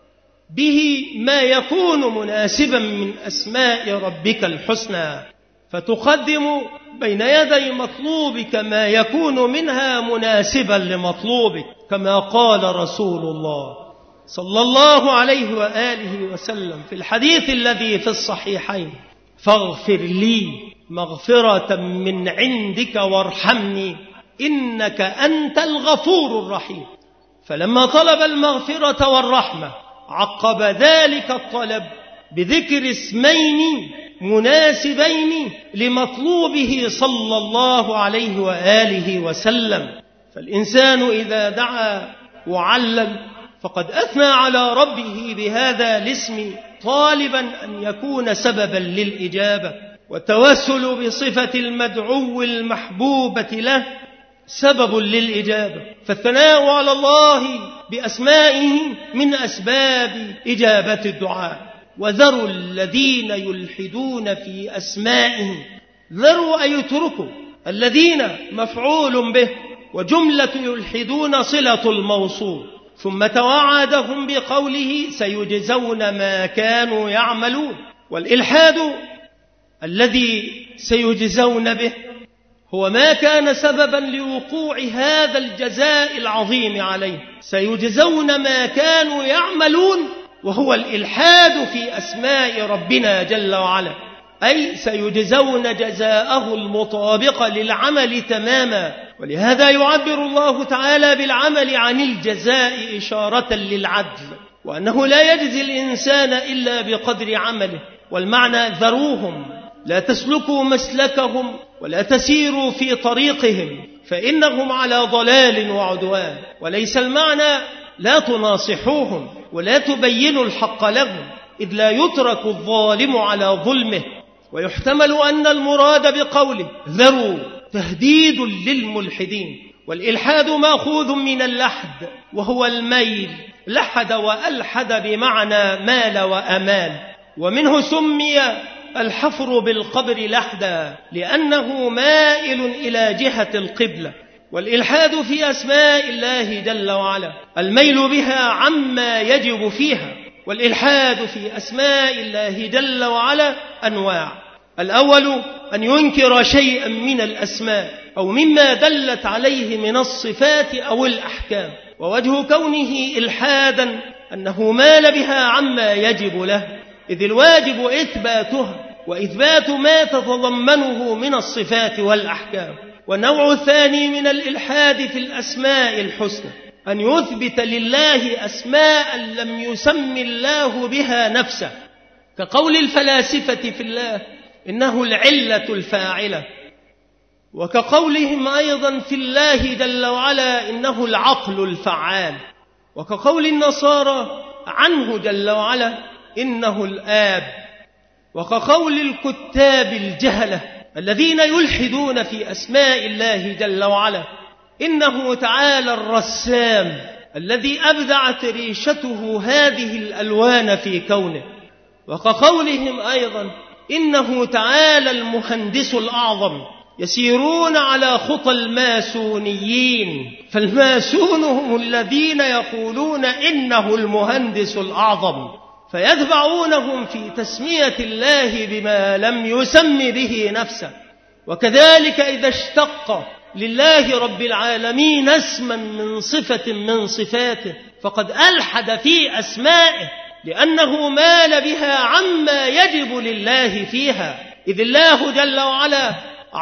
به ما يكون مناسبا من أسماء ربك الحسنى، فتقدم بين يدي مطلوبك ما يكون منها مناسبا لمطلوبك، كما قال رسول الله صلى الله عليه وآله وسلم في الحديث الذي في الصحيحين: فاغفر لي مغفرة من عندك وارحمني إنك أنت الغفور الرحيم. فلما طلب المغفرة والرحمة عقب ذلك الطلب بذكر اسمين مناسبين لمطلوبه صلى الله عليه وآله وسلم. فالإنسان إذا دعا وعلل فقد أثنى على ربه بهذا الاسم، طالبا أن يكون سببا للإجابة، والتوسل بصفة المدعو المحبوبة له سبب للإجابة. فالثناء على الله بأسمائه من أسباب إجابة الدعاء. وذروا الذين يلحدون في أسمائه، ذروا أي يتركوا، الذين مفعول به، وجملة يلحدون صلة الموصول، ثم توعدهم بقوله سيجزون ما كانوا يعملون. والإلحاد الذي سيجزون به هو ما كان سببا لوقوع هذا الجزاء العظيم عليه. سيجزون ما كانوا يعملون، وهو الإلحاد في أسماء ربنا جل وعلا، أي سيجزون جزاءه المطابق للعمل تماما. ولهذا يعبر الله تعالى بالعمل عن الجزاء إشارة للعدل، وأنه لا يجزي الإنسان إلا بقدر عمله. والمعنى: ذروهم، لا تسلكوا مسلكهم ولا تسيروا في طريقهم فإنهم على ضلال وعدوان. وليس المعنى لا تناصحوهم ولا تبينوا الحق لهم، إذ لا يترك الظالم على ظلمه. ويحتمل أن المراد بقوله ذروا تهديد للملحدين. والإلحاد مأخوذ من اللحد، وهو الميل، لحد وألحد بمعنى مال وأمال، ومنه سمي الحفر بالقبر لحدا لأنه مائل إلى جهة القبلة. والإلحاد في أسماء الله جل وعلا الميل بها عما يجب فيها. والإلحاد في أسماء الله جل وعلا أنواع: الأول أن ينكر شيئا من الأسماء أو مما دلت عليه من الصفات أو الأحكام، ووجه كونه إلحادا أنه مال بها عما يجب له، إذ الواجب إثباتها وإثبات ما تتضمنه من الصفات والأحكام. والنوع الثاني من الإلحاد في الأسماء الحسنى أن يثبت لله أسماء لم يسم الله بها نفسه، كقول الفلاسفة في الله إنه العلة الفاعلة، وكقولهم أيضا في الله جل وعلا إنه العقل الفعال. وكقول النصارى عنه جل وعلا إنه الآب، وكقول الكتاب الجهلة الذين يلحدون في أسماء الله جل وعلا إنه تعالى الرسام الذي أبدعت ريشته هذه الألوان في كونه، وكقولهم أيضا إنه تعالى المهندس الأعظم، يسيرون على خطى الماسونيين، فالماسون هم الذين يقولون إنه المهندس الأعظم، فيتبعونهم في تسمية الله بما لم يسم به نفسه. وكذلك إذا اشتق لله رب العالمين اسما من صفة من صفاته فقد ألحد في أسمائه، لأنه مال بها عما يجب لله فيها، إذ الله جل وعلا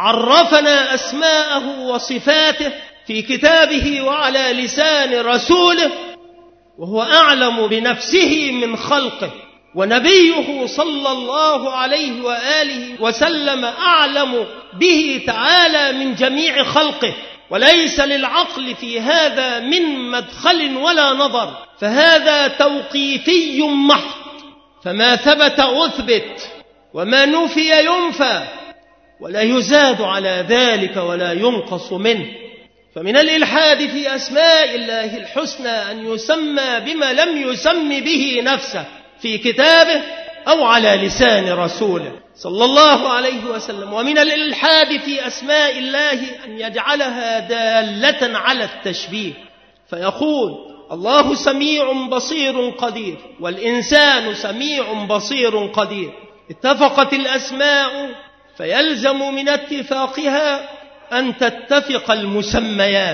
عرفنا أسماءه وصفاته في كتابه وعلى لسان رسوله، وهو أعلم بنفسه من خلقه، ونبيه صلى الله عليه وآله وسلم أعلم به تعالى من جميع خلقه، وليس للعقل في هذا من مدخل ولا نظر، فهذا توقيفي محض، فما ثبت أثبت وما نفي ينفى، ولا يزاد على ذلك ولا ينقص منه. فمن الإلحاد في أسماء الله الحسنى أن يسمى بما لم يسم به نفسه في كتابه أو على لسان رسوله صلى الله عليه وسلم. ومن الإلحاد في أسماء الله أن يجعلها دالة على التشبيه، فيقول الله سميع بصير قدير والإنسان سميع بصير قدير، اتفقت الأسماء فيلزم من اتفاقها أن تتفق المسميات،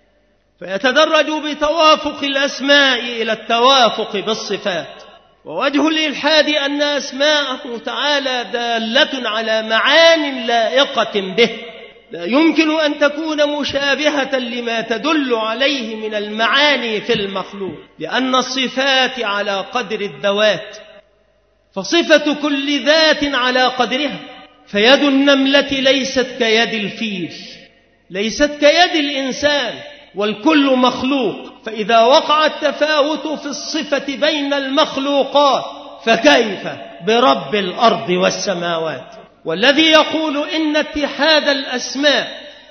فيتدرج بتوافق الأسماء إلى التوافق بالصفات. ووجه الإلحاد أن أسماءه تعالى دالة على معان لائقة به، لا يمكن أن تكون مشابهة لما تدل عليه من المعاني في المخلوق، لأن الصفات على قدر الذوات، فصفة كل ذات على قدرها، فيد النملة ليست كيد الفيل، ليست كيد الإنسان، والكل مخلوق. فإذا وقع التفاوت في الصفة بين المخلوقات فكيف برب الأرض والسماوات؟ والذي يقول إن اتحاد الأسماء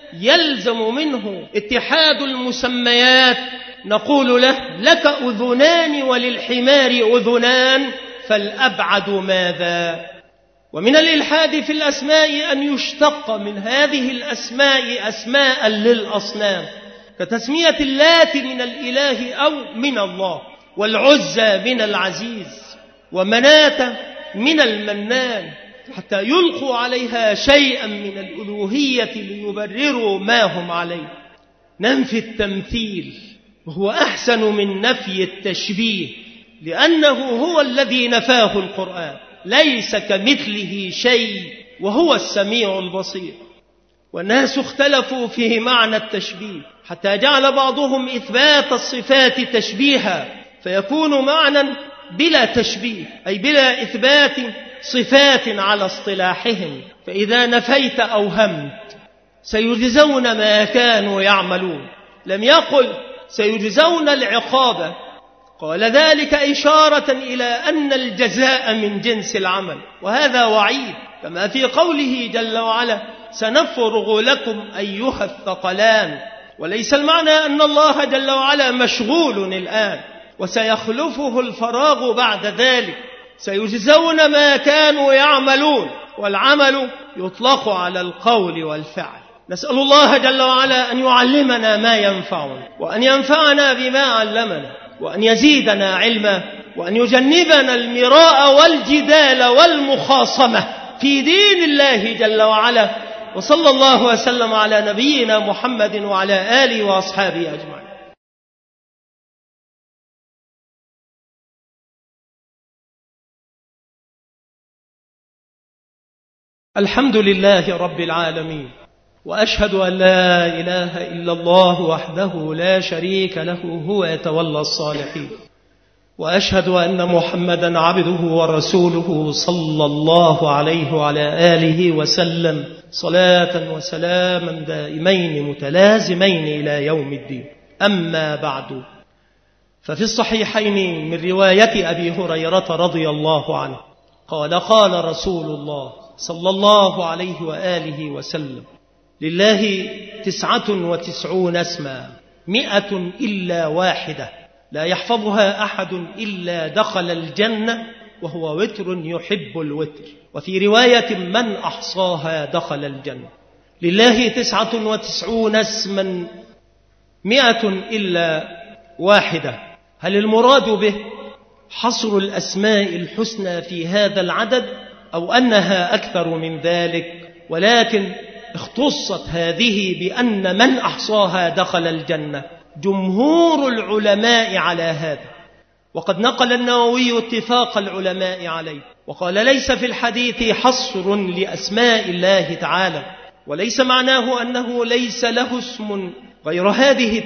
يلزم منه اتحاد المسميات نقول له لك أذنان وللحمار أذنان، فالأبعد ماذا؟ ومن الإلحاد في الأسماء أن يشتق من هذه الأسماء أسماء للأصنام، كتسمية اللات من الإله أو من الله، والعزى من العزيز، ومناة من المنان، حتى يلقوا عليها شيئا من الألوهية ليبرروا ما هم عليه. ننفي التمثيل وهو أحسن من نفي التشبيه، لأنه هو الذي نفاه القرآن، ليس كمثله شيء وهو السميع البصير. والناس اختلفوا في معنى التشبيه، حتى جعل بعضهم إثبات الصفات تشبيها، فيكون معنى بلا تشبيه، أي بلا إثبات صفات على اصطلاحهم. فإذا نفيت أوهمت، سيجزون ما كانوا يعملون، لم يقل سيجزون العقاب، قال ذلك إشارة إلى أن الجزاء من جنس العمل، وهذا وعيد، كما في قوله جل وعلا سنفرغ لكم أيها الثقلان. وليس المعنى أن الله جل وعلا مشغول الآن وسيخلفه الفراغ بعد ذلك، سيجزون ما كانوا يعملون، والعمل يطلق على القول والفعل. نسأل الله جل وعلا أن يعلمنا ما ينفعنا، وأن ينفعنا بما علمنا، وأن يزيدنا علما، وأن يجنبنا المراء والجدال والمخاصمة في دين الله جل وعلا. وصلى الله وسلم على نبينا محمد وعلى آله وأصحابه أجمعين. الحمد لله رب العالمين، وأشهد أن لا إله إلا الله وحده لا شريك له، هو يتولى الصالحين. وأشهد أن محمدا عبده ورسوله صلى الله عليه وعلى آله وسلم صلاة وسلاما دائمين متلازمين إلى يوم الدين. أما بعد، ففي الصحيحين من رواية أبي هريرة رضي الله عنه قال قال رسول الله صلى الله عليه وآله وسلم: لله 99 اسما 100 إلا واحدة لا يحفظها أحد إلا دخل الجنة وهو وتر يحب الوتر. وفي رواية: من أحصاها دخل الجنة. لله 99 اسما 100 إلا واحدة. هل المراد به حصر الأسماء الحسنى في هذا العدد أو أنها أكثر من ذلك؟ ولكن اختصت هذه بأن من أحصاها دخل الجنة. جمهور العلماء على هذا، وقد نقل النووي اتفاق العلماء عليه، وقال: ليس في الحديث حصر لأسماء الله تعالى، وليس معناه أنه ليس له اسم غير هذه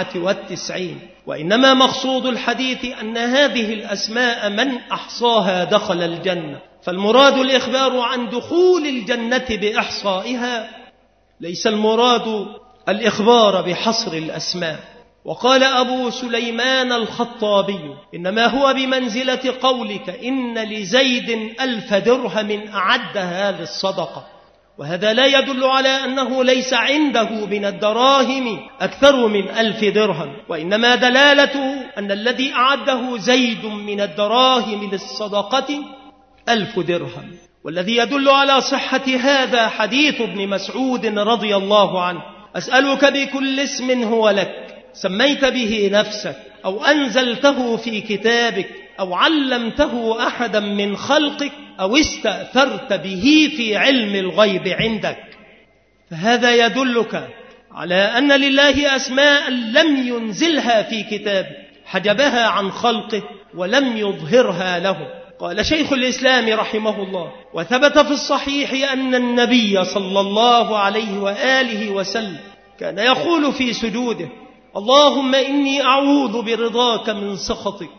99، وإنما مقصود الحديث أن هذه الأسماء من أحصاها دخل الجنة، فالمراد الإخبار عن دخول الجنة بإحصائها، ليس المراد الإخبار بحصر الأسماء. وقال أبو سليمان الخطابي: إنما هو بمنزلة قولك إن لزيد 1000 درهم أعدها للصدقة، وهذا لا يدل على أنه ليس عنده من الدراهم أكثر من 1000 درهم، وإنما دلالته أن الذي أعده زيد من الدراهم للصدقة 1000 درهم. والذي يدل على صحة هذا حديث ابن مسعود رضي الله عنه: أسألك بكل اسم هو لك سميت به نفسك أو أنزلته في كتابك أو علمته أحدا من خلقك أو استأثرت به في علم الغيب عندك. فهذا يدلك على أن لله أسماء لم ينزلها في كتابه، حجبها عن خلقه ولم يظهرها له. قال شيخ الإسلام رحمه الله: وثبت في الصحيح أن النبي صلى الله عليه وآله وسلم كان يقول في سجوده: اللهم إني أعوذ برضاك من سخطك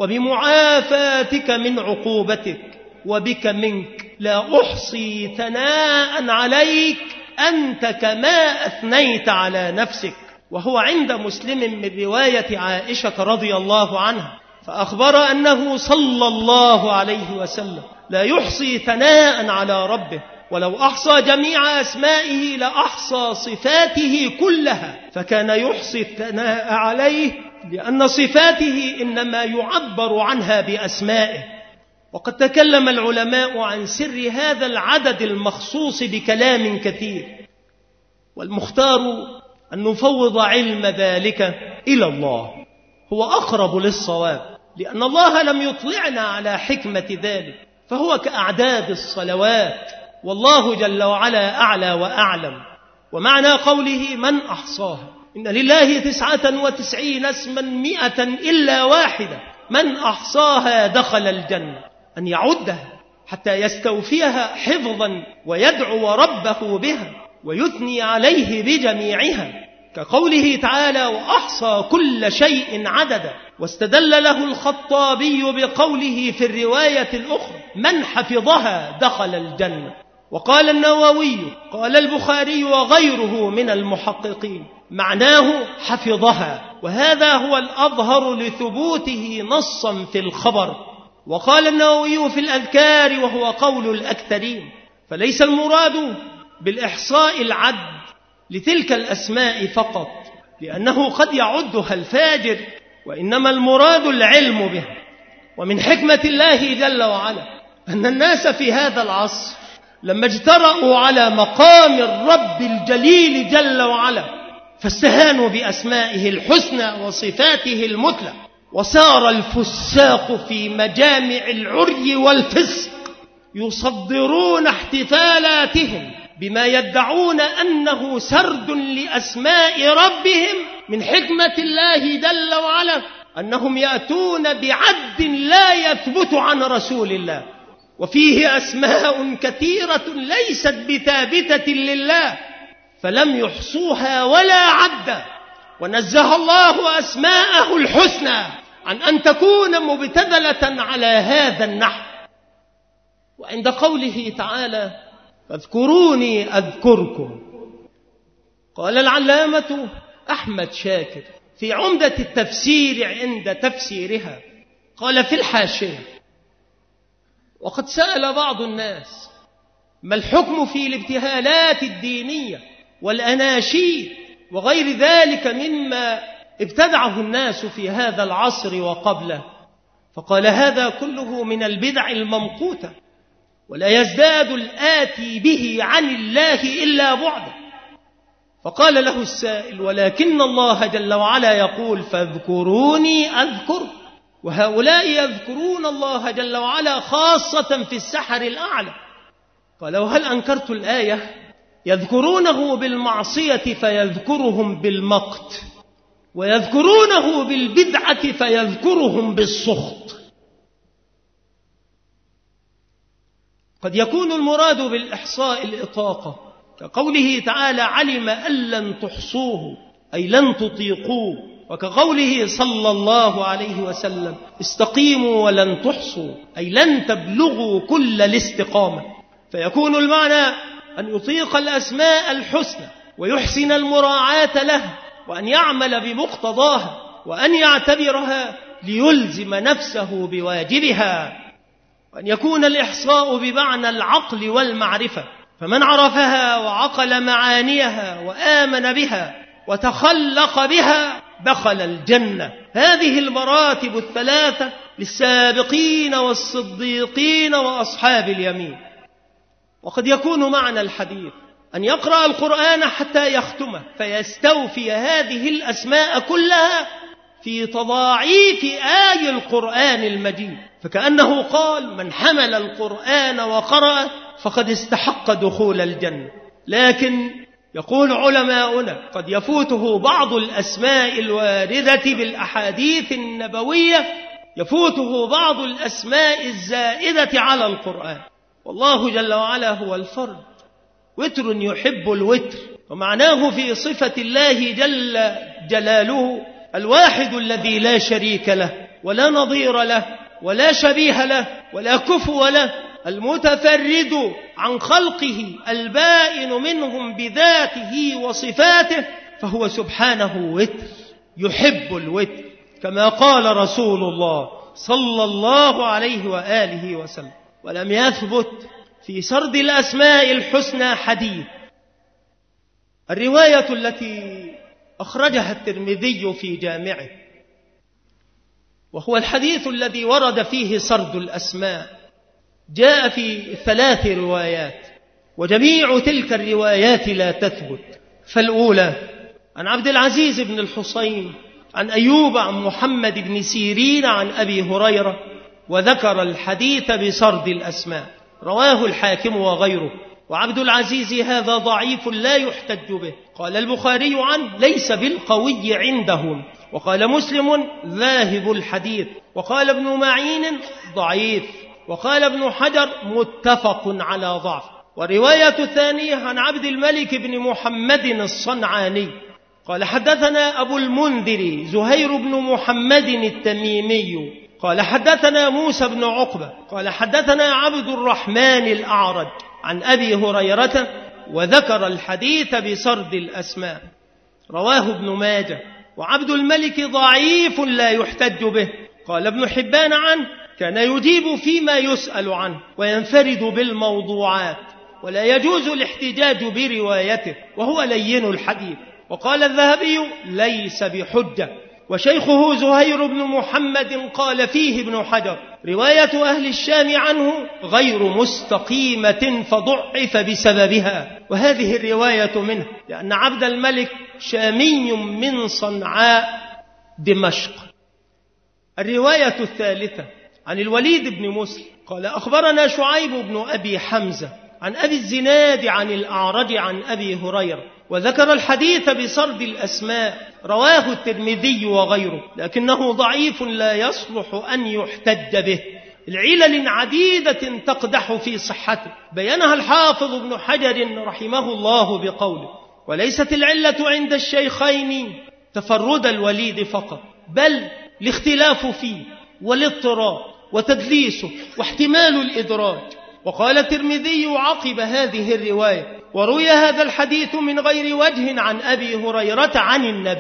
وبمعافاتك من عقوبتك وبك منك، لا أحصي ثناء عليك أنت كما أثنيت على نفسك. وهو عند مسلم من رواية عائشة رضي الله عنها، فأخبر أنه صلى الله عليه وسلم لا يحصي ثناء على ربه، ولو أحصى جميع أسمائه لأحصى صفاته كلها، فكان يحصي الثناء عليه لأن صفاته إنما يعبر عنها بأسمائه. وقد تكلم العلماء عن سر هذا العدد المخصوص بكلام كثير، والمختار أن نفوض علم ذلك إلى الله، هو أقرب للصواب، لأن الله لم يطلعنا على حكمة ذلك، فهو كأعداد الصلوات، والله جل وعلا أعلى وأعلم. ومعنى قوله من أحصاها، إن لله 99 اسما 100 إلا واحدة، من أحصاها دخل الجنة، أن يعدها حتى يستوفيها حفظا ويدعو ربه بها ويثني عليه بجميعها، كقوله تعالى: وأحصى كل شيء عددا. واستدل له الخطابي بقوله في الرواية الأخرى: من حفظها دخل الجنة. وقال النووي: قال البخاري وغيره من المحققين معناه حفظها، وهذا هو الأظهر لثبوته نصا في الخبر. وقال النووي في الأذكار وهو قول الأكثرين: فليس المراد بالإحصاء العد لتلك الأسماء فقط، لأنه قد يعدها الفاجر، وإنما المراد العلم بها. ومن حكمة الله جل وعلا أن الناس في هذا العصر لما اجترأوا على مقام الرب الجليل جل وعلا فاستهانوا بأسمائه الحسنى وصفاته المثلى، وسار الفساق في مجامع العري والفسق يصدرون احتفالاتهم بما يدعون أنه سرد لأسماء ربهم. من حكمة الله جل وعلا أنهم يأتون بعد لا يثبت عن رسول الله، وفيه أسماء كثيرة ليست بثابتة لله، فلم يحصوها ولا عد، ونزه الله أسماءه الحسنى عن أن تكون مبتذلة على هذا النحو. وعند قوله تعالى: فاذكروني أذكركم، قال العلامة أحمد شاكر في عمدة التفسير عند تفسيرها قال في الحاشية: وقد سأل بعض الناس ما الحكم في الابتهالات الدينية والأناشيد وغير ذلك مما ابتدعه الناس في هذا العصر وقبله، فقال: هذا كله من البدع الممقوتة، ولا يزداد الآتي به عن الله إلا بعدا. فقال له السائل: ولكن الله جل وعلا يقول: فاذكروني أذكر، وهؤلاء يذكرون الله جل وعلا خاصة في السحر الأعلى. قال: وهل أنكرت الآية؟ يذكرونه بالمعصية فيذكرهم بالمقت، ويذكرونه بالبدعة فيذكرهم بالسخط. قد يكون المراد بالإحصاء الإطاقة، كقوله تعالى: علم أن لن تحصوه، أي لن تطيقوه، وكقوله صلى الله عليه وسلم: استقيموا ولن تحصوا، أي لن تبلغوا كل الاستقامة. فيكون المعنى أن يطيق الأسماء الحسنى ويحسن المراعاة لها، وأن يعمل بمقتضاها، وأن يعتبرها ليلزم نفسه بواجبها، وأن يكون الإحصاء بمعنى العقل والمعرفة، فمن عرفها وعقل معانيها وآمن بها وتخلق بها دخل الجنة. هذه المراتب الثلاثة للسابقين والصديقين وأصحاب اليمين. وقد يكون معنى الحديث أن يقرأ القرآن حتى يختمه فيستوفي هذه الأسماء كلها في تضاعيف آي القرآن المجيد، فكأنه قال: من حمل القرآن وقرأ فقد استحق دخول الجنة. لكن يقول علماؤنا: قد يفوته بعض الأسماء الواردة بالأحاديث النبوية، يفوته بعض الأسماء الزائدة على القرآن. والله جل وعلا هو الفرد، وتر يحب الوتر، ومعناه في صفة الله جل جلاله الواحد الذي لا شريك له ولا نظير له ولا شبيه له ولا كفو له، المتفرد عن خلقه البائن منهم بذاته وصفاته، فهو سبحانه وتر يحب الوتر، كما قال رسول الله صلى الله عليه وآله وسلم. ولم يثبت في سرد الأسماء الحسنى حديث. الرواية التي أخرجها الترمذي في جامعه، وهو الحديث الذي ورد فيه سرد الأسماء، جاء في 3 روايات، وجميع تلك الروايات لا تثبت. فالأولى عن عبد العزيز بن الحصين عن أيوب عن محمد بن سيرين عن أبي هريرة، وذكر الحديث بسرد الأسماء، رواه الحاكم وغيره. وعبد العزيز هذا ضعيف لا يحتج به. قال البخاري عنه: ليس بالقوي عندهم. وقال مسلم: ذاهب الحديث. وقال ابن معين: ضعيف. وقال ابن حجر: متفق على ضعف. والرواية الثانية عن عبد الملك بن محمد الصنعاني قال: حدثنا أبو المنذر زهير بن محمد التميمي قال: حدثنا موسى بن عقبة قال: حدثنا عبد الرحمن الأعرج عن أبي هريرة، وذكر الحديث بسرد الأسماء، رواه ابن ماجه. وعبد الملك ضعيف لا يحتج به. قال ابن حبان عنه: كان يجيب فيما يسأل عنه وينفرد بالموضوعات، ولا يجوز الاحتجاج بروايته، وهو لين الحديث. وقال الذهبي: ليس بحجة. وشيخه زهير بن محمد قال فيه ابن حجر: رواية أهل الشام عنه غير مستقيمة فضعف بسببها. وهذه الرواية منه، لأن عبد الملك شامي من صنعاء دمشق. الرواية الثالثة عن الوليد بن مسلم قال: أخبرنا شعيب بن أبي حمزة عن أبي الزناد عن الأعرج عن أبي هريرة، وذكر الحديث بسرد الأسماء، رواه الترمذي وغيره، لكنه ضعيف لا يصلح أن يحتج به، العلل عديدة تقدح في صحته، بينها الحافظ ابن حجر رحمه الله بقوله: وليست العلة عند الشيخين تفرد الوليد فقط، بل الاختلاف فيه والاضطراب وتدليسه واحتمال الإدراج. وقال الترمذي عقب هذه الرواية: وروي هذا الحديث من غير وجه عن أبي هريرة عن النبي،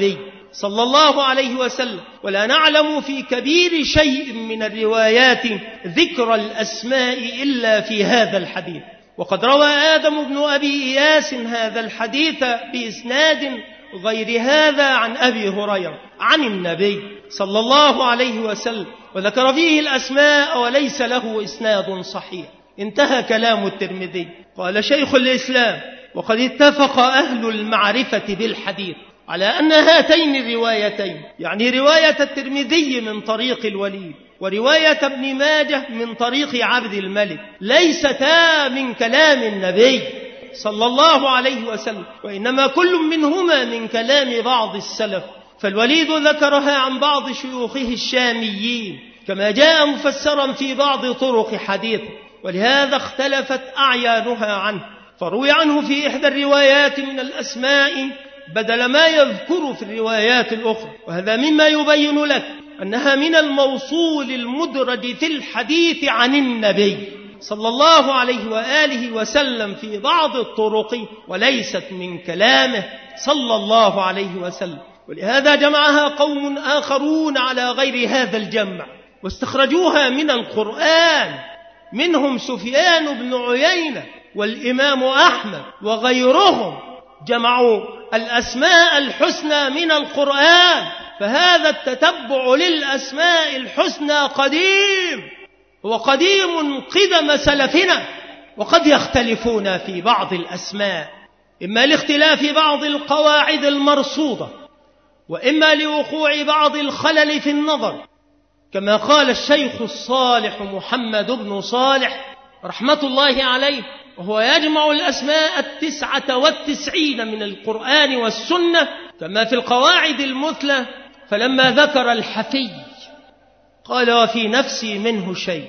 صلى الله عليه وسلم، ولا نعلم في كبير شيء من الروايات ذكر الأسماء إلا في هذا الحديث. وقد روى آدم بن أبي إياس هذا الحديث بإسناد غير هذا عن أبي هريرة عن النبي صلى الله عليه وسلم، وذكر فيه الأسماء وليس له إسناد صحيح. انتهى كلام الترمذي. قال شيخ الإسلام: وقد اتفق أهل المعرفة بالحديث على أن هاتين الروايتين، يعني رواية الترمذي من طريق الوليد ورواية ابن ماجه من طريق عبد الملك، ليستا من كلام النبي صلى الله عليه وسلم، وإنما كل منهما من كلام بعض السلف. فالوليد ذكرها عن بعض شيوخه الشاميين كما جاء مفسرا في بعض طرق حديثه، ولهذا اختلفت أعيانها عنه، فروي عنه في إحدى الروايات من الأسماء بدل ما يذكر في الروايات الأخرى، وهذا مما يبين لك أنها من الموصول المدرج في الحديث عن النبي صلى الله عليه وآله وسلم في بعض الطرق، وليست من كلامه صلى الله عليه وسلم. ولهذا جمعها قوم آخرون على غير هذا الجمع واستخرجوها من القرآن، منهم سفيان بن عيينة والإمام أحمد وغيرهم، جمعوا الأسماء الحسنى من القرآن. فهذا التتبع للأسماء الحسنى قديم، هو قديم قدم سلفنا، وقد يختلفون في بعض الأسماء، إما لاختلاف بعض القواعد المرصودة، وإما لوقوع بعض الخلل في النظر، كما قال الشيخ الصالح محمد بن صالح رحمة الله عليه، وهو يجمع الأسماء 99 من القرآن والسنة كما في القواعد المثلى، فلما ذكر الحفي قال: وفي نفسي منه شيء،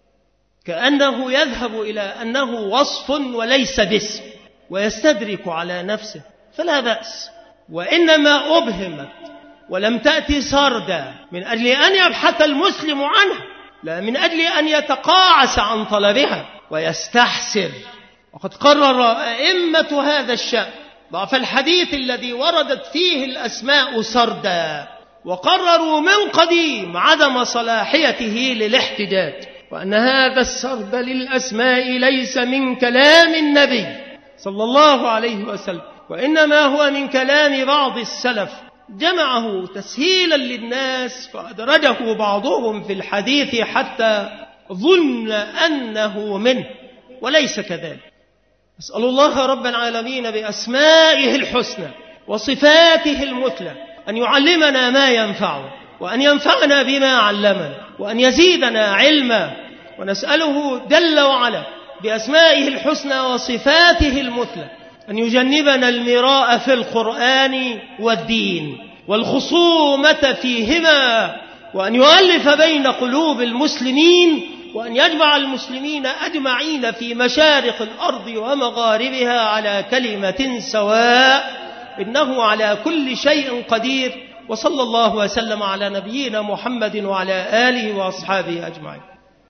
كأنه يذهب إلى أنه وصف وليس باسم، ويستدرك على نفسه، فلا بأس، وإنما أبهمت ولم تأتي سردا من أجل أن يبحث المسلم عنها، لا من أجل أن يتقاعس عن طلبها ويستحسر. وقد قرر أئمة هذا الشأن ضعف الحديث الذي وردت فيه الأسماء سردا، وقرروا من قديم عدم صلاحيته للاحتجاج، وأن هذا السرد للأسماء ليس من كلام النبي صلى الله عليه وسلم، وإنما هو من كلام بعض السلف، جمعه تسهيلا للناس فأدرجه بعضهم في الحديث حتى ظن أنه منه، وليس كذلك. أسأل الله رب العالمين بأسمائه الحسنى وصفاته المثلى أن يعلمنا ما ينفعنا، وأن ينفعنا بما علمنا، وأن يزيدنا علما، ونسأله جل وعلا بأسمائه الحسنى وصفاته المثلى أن يجنبنا المراء في القرآن والدين والخصومة فيهما، وأن يؤلف بين قلوب المسلمين، وأن يجمع المسلمين أجمعين في مشارق الأرض ومغاربها على كلمة سواء، إنه على كل شيء قدير. وصلى الله وسلم على نبينا محمد وعلى آله وأصحابه أجمعين.